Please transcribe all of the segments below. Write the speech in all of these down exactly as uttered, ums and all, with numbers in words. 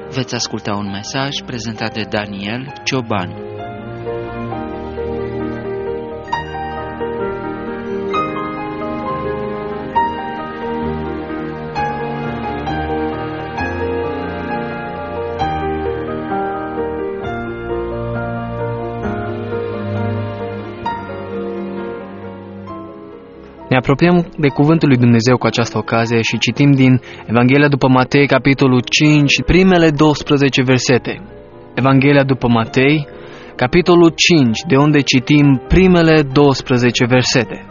Veți asculta un mesaj prezentat de Daniel Cioban. Ne apropiem de Cuvântul lui Dumnezeu cu această ocazie și citim din Evanghelia după Matei, capitolul cinci, primele douăsprezece versete. Evanghelia după Matei, capitolul cinci, de unde citim primele douăsprezece versete.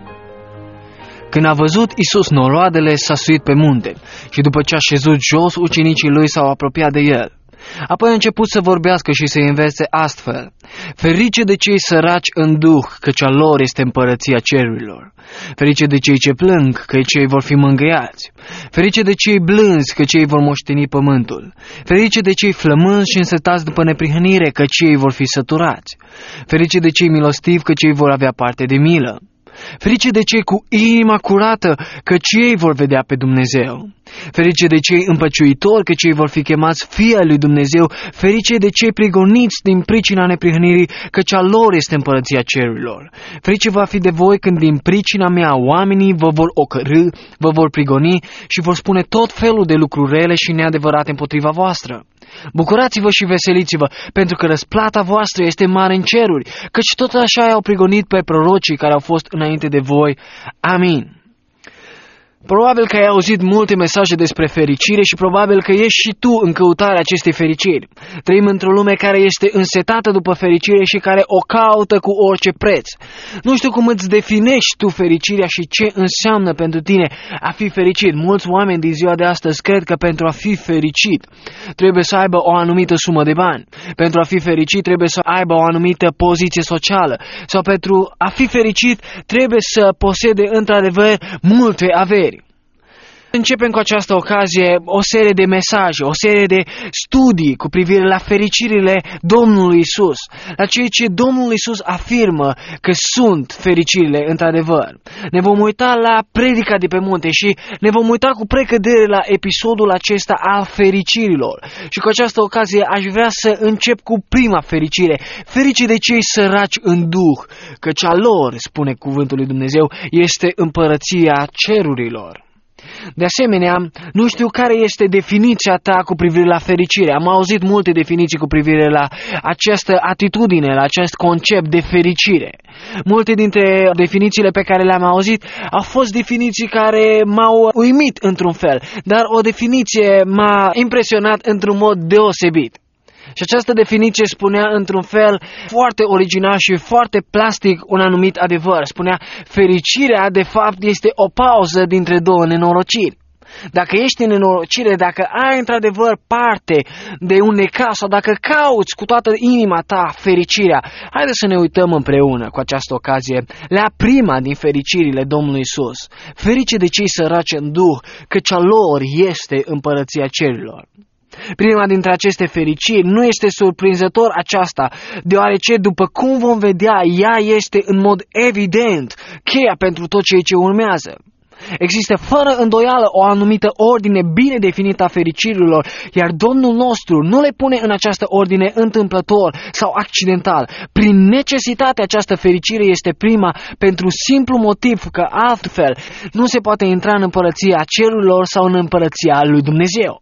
Când a văzut Iisus noroadele, s-a suit pe munte și după ce a șezut jos, ucenicii lui s-au apropiat de el. Apoi a început să vorbească și să-i învețe astfel: Ferice de cei săraci în duh, căci a lor este împărăția cerurilor. Ferice de cei ce plâng, că cei vor fi mângâiați. Ferice de cei blânzi, că cei vor moșteni pământul. Ferice de cei flămânzi și însetați după neprihănire, că cei vor fi săturați. Ferice de cei milostivi, că cei vor avea parte de milă. Ferice de cei cu inima curată, căci ei vor vedea pe Dumnezeu. Ferice de cei împăciuitori, că cei vor fi chemați fii ai lui Dumnezeu. Ferice de cei prigoniți din pricina neprihănirii, căci a lor este împărăția cerurilor. Ferice va fi de voi când din pricina mea oamenii vă vor ocărî, vă vor prigoni și vor spune tot felul de lucruri rele și neadevărate împotriva voastră. Bucurați-vă și veseliți-vă, pentru că răsplata voastră este mare în ceruri, căci tot așa i-au prigonit pe prorocii care au fost înainte de voi. Amin. Probabil că ai auzit multe mesaje despre fericire și probabil că ești și tu în căutarea acestei fericiri. Trăim într-o lume care este însetată după fericire și care o caută cu orice preț. Nu știu cum îți definești tu fericirea și ce înseamnă pentru tine a fi fericit. Mulți oameni din ziua de astăzi cred că pentru a fi fericit trebuie să aibă o anumită sumă de bani. Pentru a fi fericit trebuie să aibă o anumită poziție socială. Sau pentru a fi fericit trebuie să posede într-adevăr multe averi. Începem cu această ocazie o serie de mesaje, o serie de studii cu privire la fericirile Domnului Isus, la ceea ce Domnul Isus afirmă că sunt fericirile într-adevăr. Ne vom uita la predica de pe munte și ne vom uita cu precădere la episodul acesta al fericirilor. Și cu această ocazie aș vrea să încep cu prima fericire, ferice de cei săraci în duh, căci a lor, spune cuvântul lui Dumnezeu, este împărăția cerurilor. De asemenea, nu știu care este definiția ta cu privire la fericire. Am auzit multe definiții cu privire la această atitudine, la acest concept de fericire. Multe dintre definițiile pe care le-am auzit au fost definiții care m-au uimit într-un fel, dar o definiție m-a impresionat într-un mod deosebit. Și această definiție spunea într-un fel foarte original și foarte plastic un anumit adevăr. Spunea: fericirea de fapt este o pauză dintre două nenorociri. Dacă ești în nenorocire, dacă ai într-adevăr parte de un necaz sau dacă cauți cu toată inima ta fericirea, haide să ne uităm împreună cu această ocazie la prima din fericirile Domnului Isus. Ferice de cei săraci în duh, căci a lor este împărăția cerurilor. Prima dintre aceste fericiri nu este surprinzător aceasta, deoarece, după cum vom vedea, ea este în mod evident cheia pentru tot ceea ce urmează. Există fără îndoială o anumită ordine bine definită a fericirilor, iar Domnul nostru nu le pune în această ordine întâmplător sau accidental. Prin necesitate această fericire este prima, pentru simplu motiv că altfel nu se poate intra în împărăția cerurilor sau în împărăția lui Dumnezeu.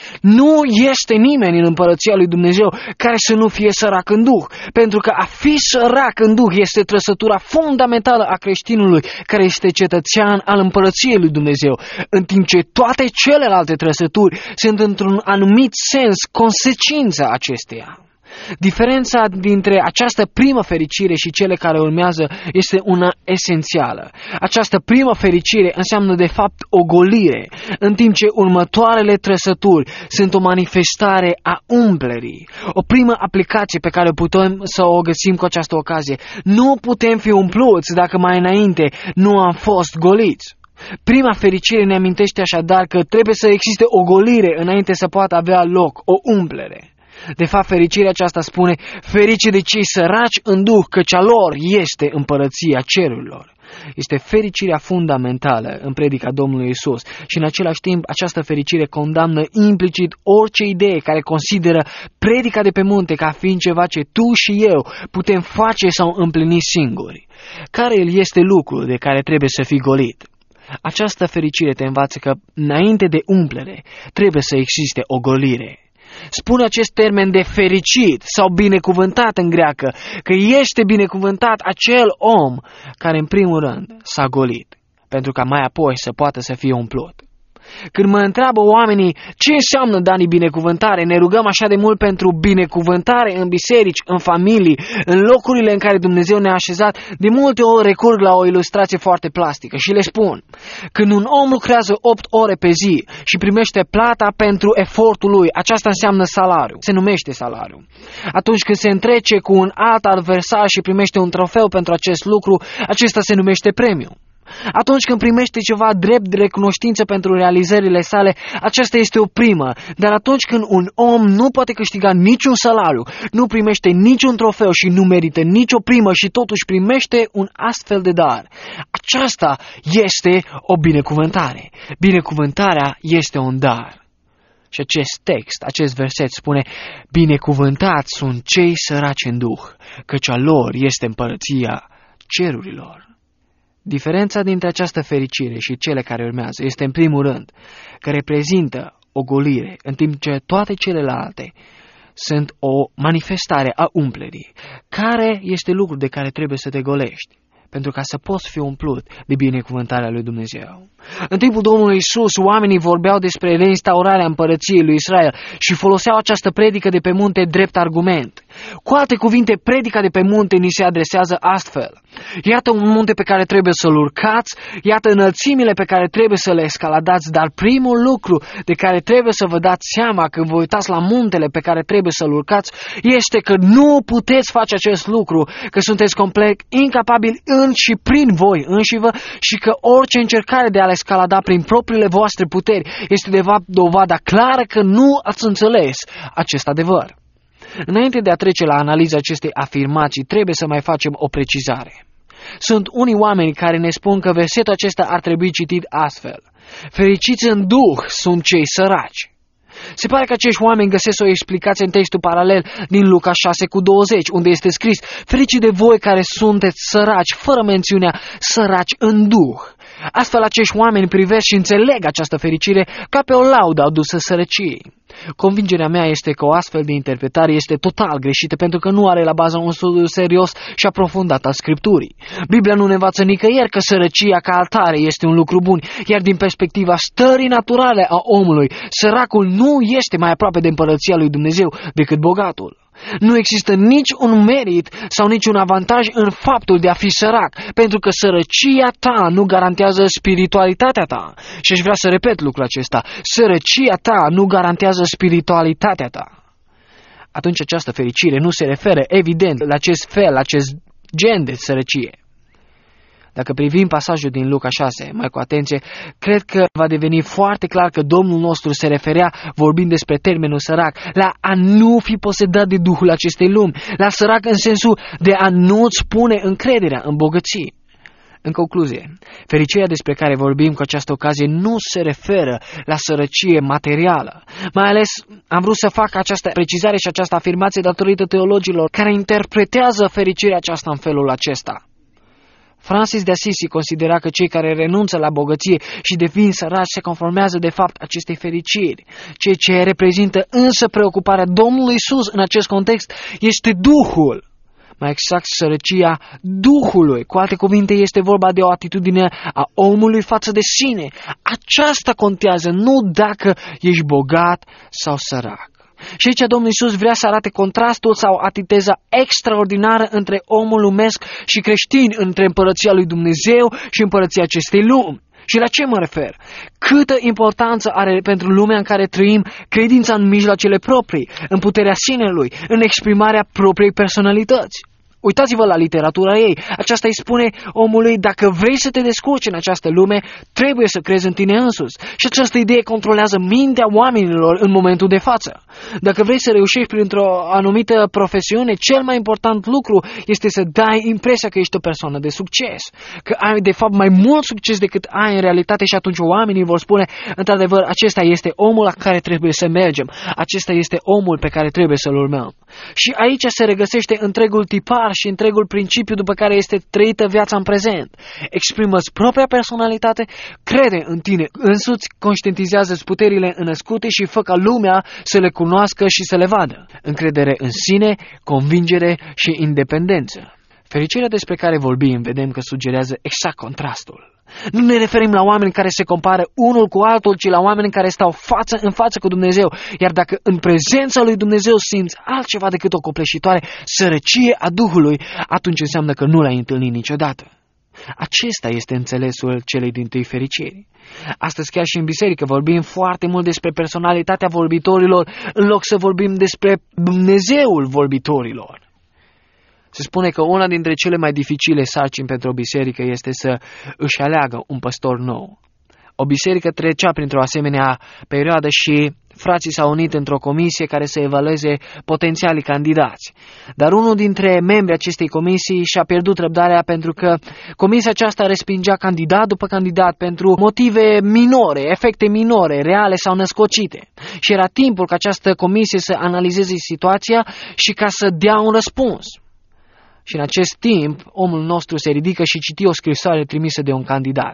Nu este nimeni în împărăția lui Dumnezeu care să nu fie sărac în duh, pentru că a fi sărac în duh este trăsătura fundamentală a creștinului care este cetățean al împărăției lui Dumnezeu, în timp ce toate celelalte trăsături sunt într-un anumit sens consecința acesteia. Diferența dintre această primă fericire și cele care urmează este una esențială. Această primă fericire înseamnă de fapt o golire, în timp ce următoarele trăsături sunt o manifestare a umplerii. O primă aplicație pe care putem să o găsim cu această ocazie: nu putem fi umpluți dacă mai înainte nu am fost goliți. Prima fericire ne amintește așadar că trebuie să existe o golire înainte să poată avea loc o umplere. De fapt, fericirea aceasta spune: ferice de cei săraci în duh, căci a lor este împărăția cerurilor. Este fericirea fundamentală în predica Domnului Isus și în același timp această fericire condamnă implicit orice idee care consideră predica de pe munte ca fiind ceva ce tu și eu putem face sau împlini singuri. Care el este lucrul de care trebuie să fii golit? Această fericire te învață că înainte de umplere trebuie să existe o golire. Spune acest termen de fericit sau binecuvântat în greacă, că este binecuvântat acel om care în primul rând s-a golit, pentru ca mai apoi să poată să fie umplut. Când mă întreabă oamenii ce înseamnă, Dani, binecuvântare, ne rugăm așa de mult pentru binecuvântare în biserici, în familii, în locurile în care Dumnezeu ne-a așezat, de multe ori recurg la o ilustrație foarte plastică și le spun: când un om lucrează opt ore pe zi și primește plata pentru efortul lui, aceasta înseamnă salariu, se numește salariu. Atunci când se întrece cu un alt adversar și primește un trofeu pentru acest lucru, acesta se numește premiu. Atunci când primește ceva drept de recunoștință pentru realizările sale, aceasta este o primă. Dar atunci când un om nu poate câștiga niciun salariu, nu primește niciun trofeu și nu merită nicio primă și totuși primește un astfel de dar, aceasta este o binecuvântare. Binecuvântarea este un dar. Și acest text, acest verset spune: binecuvântați sunt cei săraci în duh, căci a lor este împărăția cerurilor. Diferența dintre această fericire și cele care urmează este în primul rând că reprezintă o golire, în timp ce toate celelalte sunt o manifestare a umplerii. Care este lucrul de care trebuie să te golești pentru ca să poți fi umplut de binecuvântarea lui Dumnezeu? În timpul Domnului Isus, oamenii vorbeau despre reinstaurarea împărăției lui Israel și foloseau această predică de pe munte drept argument. Cu alte cuvinte, predica de pe munte ni se adresează astfel: iată un munte pe care trebuie să-l urcați, iată înălțimile pe care trebuie să le escaladați, dar primul lucru de care trebuie să vă dați seama când vă uitați la muntele pe care trebuie să-l urcați este că nu puteți face acest lucru, că sunteți complet incapabili în și prin voi înșivă și că orice încercare de a le escalada prin propriile voastre puteri este de fapt dovada clară că nu ați înțeles acest adevăr. Înainte de a trece la analiza acestei afirmații, trebuie să mai facem o precizare. Sunt unii oameni care ne spun că versetul acesta ar trebui citit astfel: fericiți în duh sunt cei săraci. Se pare că acești oameni găsesc o explicație în textul paralel din Luca șase cu douăzeci, unde este scris: fericiți de voi care sunteți săraci, fără mențiunea săraci în duh. Astfel, acești oameni privesc și înțeleg această fericire ca pe o laudă adusă sărăciei. Convingerea mea este că o astfel de interpretare este total greșită, pentru că nu are la bază un studiu serios și aprofundat al Scripturii. Biblia nu ne învață nicăieri că sărăcia ca atare este un lucru bun, iar din perspectiva stării naturale a omului, săracul nu este mai aproape de împărăția lui Dumnezeu decât bogatul. Nu există nici un merit sau nici un avantaj în faptul de a fi sărac, pentru că sărăcia ta nu garantează spiritualitatea ta. Și aș vrea să repet lucrul acesta: sărăcia ta nu garantează spiritualitatea ta. Atunci această fericire nu se referă evident la acest fel, la acest gen de sărăcie. Dacă privim pasajul din Luca șase mai cu atenție, cred că va deveni foarte clar că Domnul nostru se referea, vorbind despre termenul sărac, la a nu fi posedat de duhul acestei lumi, la sărac în sensul de a nu-ți pune încrederea în bogății. În concluzie, fericirea despre care vorbim cu această ocazie nu se referă la sărăcie materială. Mai ales am vrut să fac această precizare și această afirmație datorită teologilor care interpretează fericirea aceasta în felul acesta. Francis de Assisi considera că cei care renunță la bogăție și devin săraci se conformează de fapt acestei fericiri. Ceea ce reprezintă însă preocuparea Domnului Iisus în acest context este Duhul. Mai exact, sărăcia Duhului. Cu alte cuvinte, este vorba de o atitudine a omului față de sine. Aceasta contează, nu dacă ești bogat sau sărac. Și aici Domnul Iisus vrea să arate contrastul sau antiteza extraordinară între omul lumesc și creștin, între împărăția lui Dumnezeu și împărăția acestei lumi. Și la ce mă refer? Câtă importanță are pentru lumea în care trăim credința în mijloacele proprii, în puterea sinelui, în exprimarea propriei personalități? Uitați-vă la literatura ei. Aceasta îi spune omului, dacă vrei să te descurci în această lume, trebuie să crezi în tine însuți. Și această idee controlează mintea oamenilor în momentul de față. Dacă vrei să reușești printr-o anumită profesiune, cel mai important lucru este să dai impresia că ești o persoană de succes. Că ai de fapt mai mult succes decât ai în realitate și atunci oamenii vor spune, într-adevăr, acesta este omul la care trebuie să mergem. Acesta este omul pe care trebuie să-l urmăm. Și aici se regăsește întregul tipar și întregul principiu după care este trăită viața în prezent. Exprimă-ți propria personalitate, crede în tine însuți, conștientizează-ți puterile înăscute și fă ca lumea să le cunoască și să le vadă. Încredere în sine, convingere și independență. Fericirea despre care vorbim, vedem că sugerează exact contrastul. Nu ne referim la oameni care se compară unul cu altul, ci la oameni care stau față în față cu Dumnezeu. Iar dacă în prezența lui Dumnezeu simți altceva decât o copleșitoare sărăcie a Duhului, atunci înseamnă că nu l-ai întâlnit niciodată. Acesta este înțelesul celei dintâi fericiri. Astăzi chiar și în biserică vorbim foarte mult despre personalitatea vorbitorilor, în loc să vorbim despre Dumnezeul vorbitorilor. Se spune că una dintre cele mai dificile sarcini pentru o biserică este să își aleagă un păstor nou. O biserică trecea printr-o asemenea perioadă și frații s-au unit într-o comisie care să evalueze potențialii candidați. Dar unul dintre membrii acestei comisii și-a pierdut răbdarea pentru că comisia aceasta respingea candidat după candidat pentru motive minore, efecte minore, reale sau născocite. Și era timpul ca această comisie să analizeze situația și ca să dea un răspuns. Și în acest timp, omul nostru se ridică și citi o scrisoare trimisă de un candidat.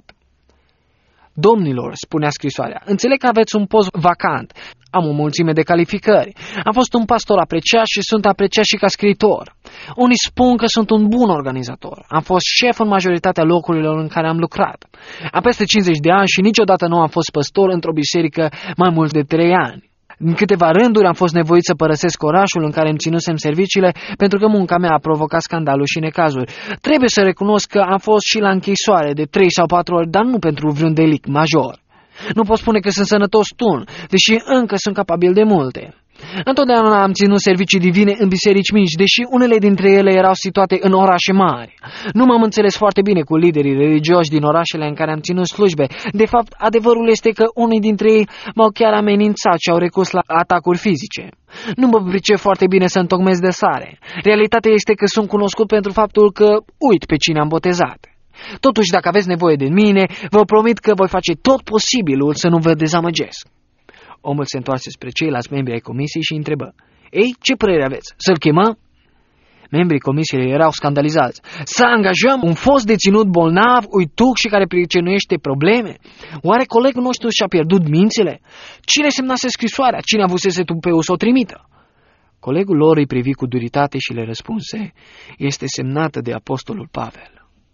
Domnilor, spunea scrisoarea, înțeleg că aveți un post vacant. Am o mulțime de calificări. Am fost un pastor apreciat și sunt apreciat și ca scriitor. Unii spun că sunt un bun organizator. Am fost șef în majoritatea locurilor în care am lucrat. Am peste cincizeci de ani și niciodată nu am fost păstor într-o biserică mai mult de trei ani. În câteva rânduri am fost nevoit să părăsesc orașul în care îmi ținusem serviciile pentru că munca mea a provocat scandaluri și necazuri. Trebuie să recunosc că am fost și la închisoare de trei sau patru ori, dar nu pentru vreun delict major. Nu pot spune că sunt sănătos tun, deși încă sunt capabil de multe. Întotdeauna am ținut servicii divine în biserici mici, deși unele dintre ele erau situate în orașe mari. Nu m-am înțeles foarte bine cu liderii religioși din orașele în care am ținut slujbe. De fapt, adevărul este că unii dintre ei m-au chiar amenințat și au recurs la atacuri fizice. Nu mă pricep foarte bine să întocmesc de sare. Realitatea este că sunt cunoscut pentru faptul că uit pe cine am botezat. Totuși, dacă aveți nevoie de mine, vă promit că voi face tot posibilul să nu vă dezamăgesc. Omul se întoarse spre ceilalți membri ai comisiei și întrebă: Ei, ce părere aveți? Să-l chemăm? Membrii comisiei erau scandalizați. Să angajăm un fost deținut bolnav, uituc și care pricinuiește probleme? Oare colegul nostru și-a pierdut mințile? Cine semnase scrisoarea? Cine avusese tupeu să o trimită? Colegul lor îi privi cu duritate și le răspunse: Este semnată de apostolul Pavel.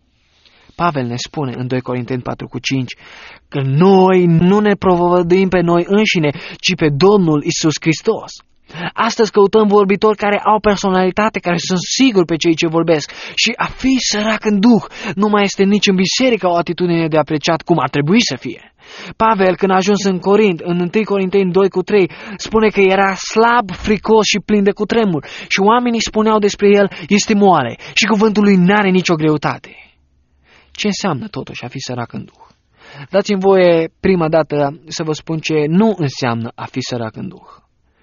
Pavel ne spune în doi Corinteni patru cu cinci că noi nu ne propovăduim pe noi înșine, ci pe Domnul Iisus Hristos. Astăzi căutăm vorbitori care au personalitate, care sunt siguri pe cei ce vorbesc și a fi sărac în duh nu mai este nici în biserică o atitudine de apreciat cum ar trebui să fie. Pavel, când a ajuns în Corint, în întâi Corinteni doi cu trei, spune că era slab, fricos și plin de cutremur și oamenii spuneau despre el, este moale și cuvântul lui n-are nicio greutate. Ce înseamnă totuși a fi sărac în duh? Dați-mi voie prima dată să vă spun ce nu înseamnă a fi sărac în duh.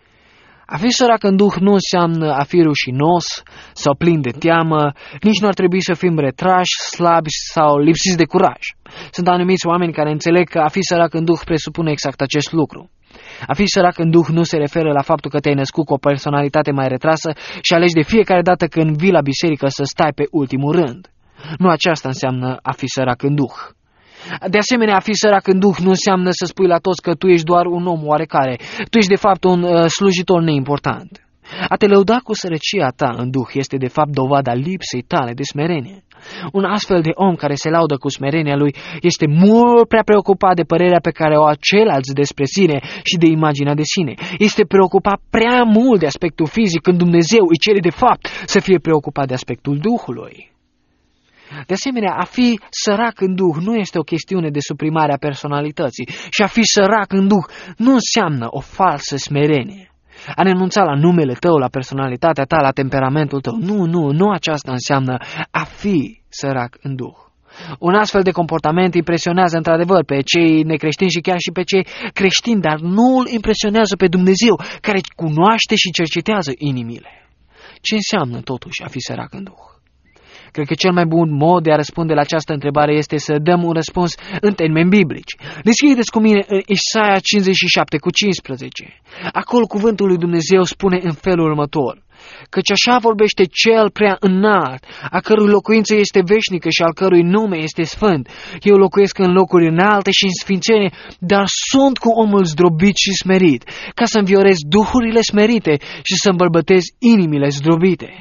A fi sărac în duh nu înseamnă a fi rușinos sau plin de teamă, nici nu ar trebui să fim retrași, slabi sau lipsiți de curaj. Sunt anumiți oameni care înțeleg că a fi sărac în duh presupune exact acest lucru. A fi sărac în duh nu se referă la faptul că te-ai născut cu o personalitate mai retrasă și alegi de fiecare dată când vii la biserică să stai pe ultimul rând. Nu aceasta înseamnă a fi sărac în duh. De asemenea, a fi sărac în duh nu înseamnă să spui la toți că tu ești doar un om oarecare. Tu ești de fapt un uh, slujitor neimportant. A te lăuda cu sărăcia ta în duh este de fapt dovada lipsei tale de smerenie. Un astfel de om care se laudă cu smerenia lui este mult prea preocupat de părerea pe care o au ceilalți despre sine și de imaginea de sine. Este preocupat prea mult de aspectul fizic când Dumnezeu îi cere de fapt să fie preocupat de aspectul Duhului. De asemenea, a fi sărac în duh nu este o chestiune de suprimare a personalității și a fi sărac în duh nu înseamnă o falsă smerenie. a renunța la numele tău, la personalitatea ta, la temperamentul tău. Nu, nu, nu aceasta înseamnă a fi sărac în Duh. Un astfel de comportament impresionează într-adevăr pe cei necreștini și chiar și pe cei creștini, dar nu îl impresionează pe Dumnezeu, care cunoaște și cercetează inimile. Ce înseamnă totuși a fi sărac în Duh? Cred că cel mai bun mod de a răspunde la această întrebare este să dăm un răspuns în termeni biblici. Deschideți cu mine în Isaia cincizeci și șapte cu cincisprezece. Acolo cuvântul lui Dumnezeu spune în felul următor: căci așa vorbește cel prea înalt, a cărui locuință este veșnică și al cărui nume este sfânt. Eu locuiesc în locuri înalte și în sfințenie, dar sunt cu omul zdrobit și smerit, ca să înviorez duhurile smerite și să îmbărbătez inimile zdrobite.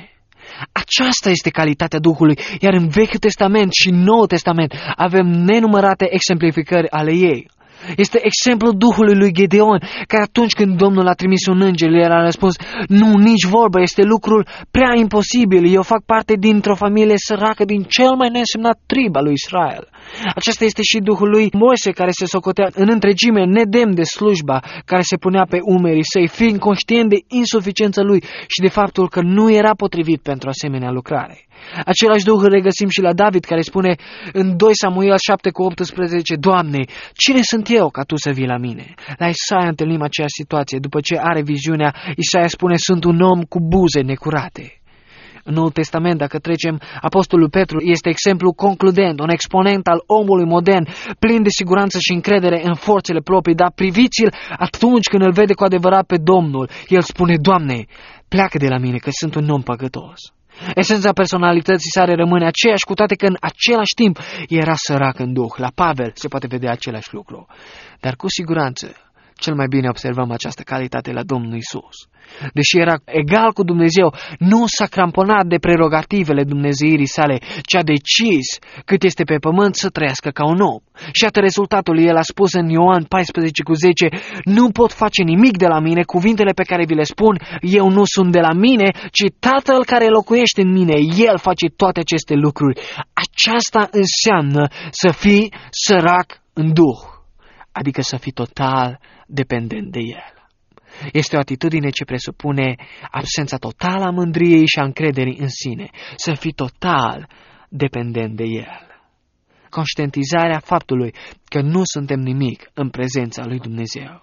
Aceasta este calitatea Duhului, iar în Vechiul Testament și Noul Testament avem nenumărate exemplificări ale ei. Este exemplul Duhului lui Gedeon, care atunci când Domnul a trimis un înger, el a răspuns: nu, nici vorbă, este lucrul prea imposibil, eu fac parte dintr-o familie săracă din cel mai neînsemnat trib al lui Israel. Acesta este și Duhul lui Moise, care se socotea în întregime nedemn de slujba care se punea pe umerii săi, fiind conștient de insuficiența lui și de faptul că nu era potrivit pentru asemenea lucrare. Același Duh îl regăsim și la David, care spune în doi Samuel șapte cu optsprezece: Doamne, cine sunt eu ca Tu să vii la mine? La Isaia întâlnim aceeași situație. După ce are viziunea, Isaia spune: sunt un om cu buze necurate. În Noul Testament, dacă trecem, Apostolul Petru este exemplu concludent, un exponent al omului modern, plin de siguranță și încredere în forțele proprii, dar priviți-l atunci când îl vede cu adevărat pe Domnul. El spune: Doamne, pleacă de la mine, că sunt un om păcătos. Esența personalității sale rămâne aceeași, cu toate că în același timp era sărac în Duh. La Pavel se poate vedea același lucru. Dar cu siguranță cel mai bine observăm această calitate la Domnul Iisus. Deși era egal cu Dumnezeu, nu s-a cramponat de prerogativele dumnezeirii sale, ci a decis cât este pe pământ să trăiască ca un om. Și iată rezultatul. El a spus în Ioan paisprezece cu zece: nu pot face nimic de la mine, cuvintele pe care vi le spun eu nu sunt de la mine, ci Tatăl care locuiește în mine, El face toate aceste lucruri. Aceasta înseamnă să fii sărac în Duh, adică să fii total dependent de El. Este o atitudine ce presupune absența totală a mândriei și a încrederii în sine, să fii total dependent de El. Conștientizarea faptului că nu suntem nimic în prezența lui Dumnezeu.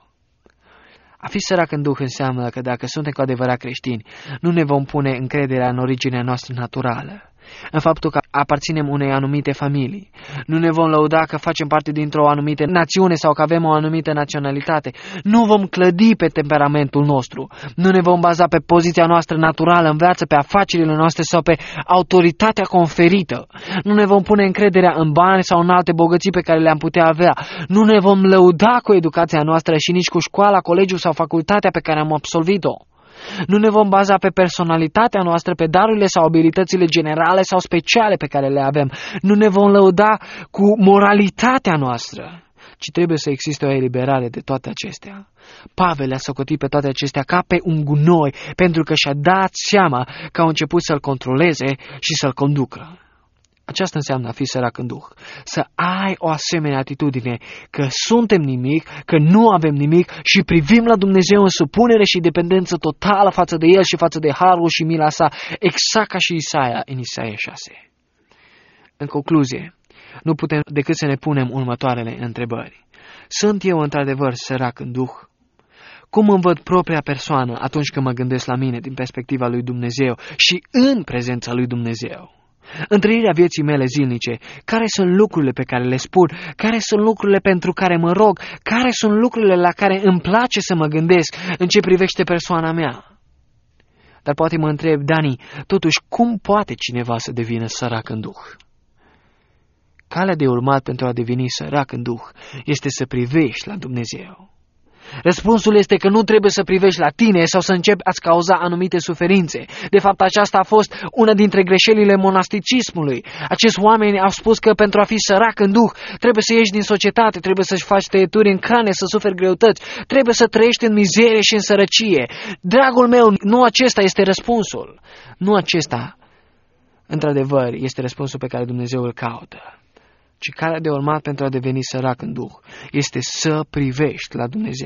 A fi sărac în Duh înseamnă că dacă suntem cu adevărat creștini, nu ne vom pune încrederea în originea noastră naturală, în faptul că aparținem unei anumite familii. Nu ne vom lăuda că facem parte dintr-o anumită națiune sau că avem o anumită naționalitate. Nu vom clădi pe temperamentul nostru. Nu ne vom baza pe poziția noastră naturală în viață, pe afacerile noastre sau pe autoritatea conferită. Nu ne vom pune încrederea în bani sau în alte bogății pe care le-am putea avea. Nu ne vom lăuda cu educația noastră și nici cu școala, colegiul sau facultatea pe care am absolvit-o. Nu ne vom baza pe personalitatea noastră, pe darurile sau abilitățile generale sau speciale pe care le avem. Nu ne vom lăuda cu moralitatea noastră, ci trebuie să existe o eliberare de toate acestea. Pavel a socotit pe toate acestea ca pe un gunoi, pentru că și-a dat seama că au început să-l controleze și să-l conducă. Aceasta înseamnă a fi sărac în Duh. Să ai o asemenea atitudine că suntem nimic, că nu avem nimic și privim la Dumnezeu în supunere și dependență totală față de El și față de harul și mila sa, exact ca și Isaia în Isaia șase. În concluzie, nu putem decât să ne punem următoarele întrebări. Sunt eu într-adevăr sărac în Duh? Cum îmi văd propria persoană atunci când mă gândesc la mine din perspectiva lui Dumnezeu și în prezența lui Dumnezeu? În trăirea vieții mele zilnice, care sunt lucrurile pe care le spun, care sunt lucrurile pentru care mă rog, care sunt lucrurile la care îmi place să mă gândesc în ce privește persoana mea? Dar poate mă întreb: Dani, totuși cum poate cineva să devină sărac în Duh? Calea de urmat pentru a deveni sărac în Duh este să privești la Dumnezeu. Răspunsul este că nu trebuie să privești la tine sau să începi a-ți cauza anumite suferințe. De fapt, aceasta a fost una dintre greșelile monasticismului. Acești oameni au spus că pentru a fi sărac în Duh trebuie să ieși din societate, trebuie să-și faci tăieturi în cane, să suferi greutăți, trebuie să trăiești în mizerie și în sărăcie. Dragul meu, nu acesta este răspunsul. Nu acesta, într-adevăr, este răspunsul pe care Dumnezeu îl caută. Ci calea de urmat pentru a deveni sărac în Duh este să privești la Dumnezeu.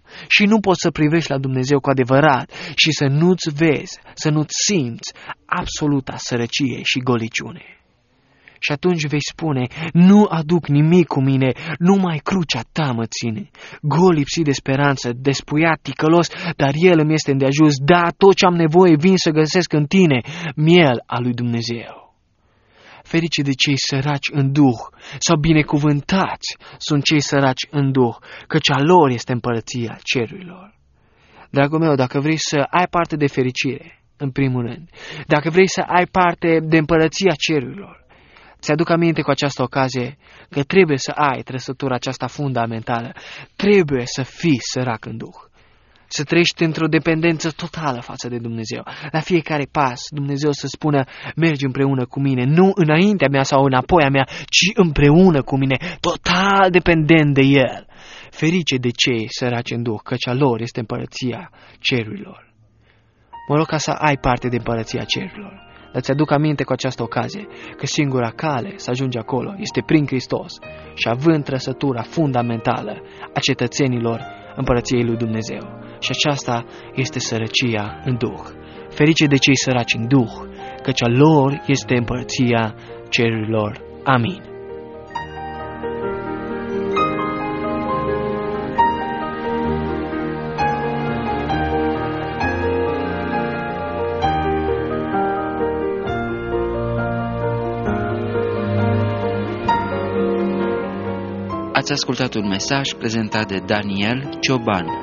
și nu poți să privești la Dumnezeu cu adevărat și să nu-ți vezi, să nu-ți simți absoluta sărăcie și goliciune. Și atunci vei spune, nu aduc nimic cu mine, numai crucea ta mă ține. Gol, lipsit de speranță, despuiat, ticălos, dar El îmi este îndeajuns. Da, tot ce am nevoie vin să găsesc în tine, miel al lui Dumnezeu. Ferice de cei săraci în duh, sau binecuvântați sunt cei săraci în duh, căci a lor este împărăția cerurilor. Dragul meu, dacă vrei să ai parte de fericire, în primul rând, dacă vrei să ai parte de împărăția cerurilor, ți-aduc aminte cu această ocazie că trebuie să ai trăsătura aceasta fundamentală, trebuie să fii sărac în duh. Să trăiești într-o dependență totală față de Dumnezeu. La fiecare pas, Dumnezeu să spună, mergi împreună cu mine, nu înaintea mea sau înapoi a mea, ci împreună cu mine, total dependent de El. Ferice de cei săraci în duh, căci a lor este împărăția cerurilor. Mă rog ca să ai parte de împărăția cerurilor. Dar ți-aduc aminte cu această ocazie că singura cale să ajungi acolo este prin Hristos și având trăsătura fundamentală a cetățenilor împărăției lui Dumnezeu. Și aceasta este sărăcia în duh. Ferice de cei săraci în duh, căci a lor este împărăția cerurilor. Amin. Ați ascultat un mesaj prezentat de Daniel Cioban.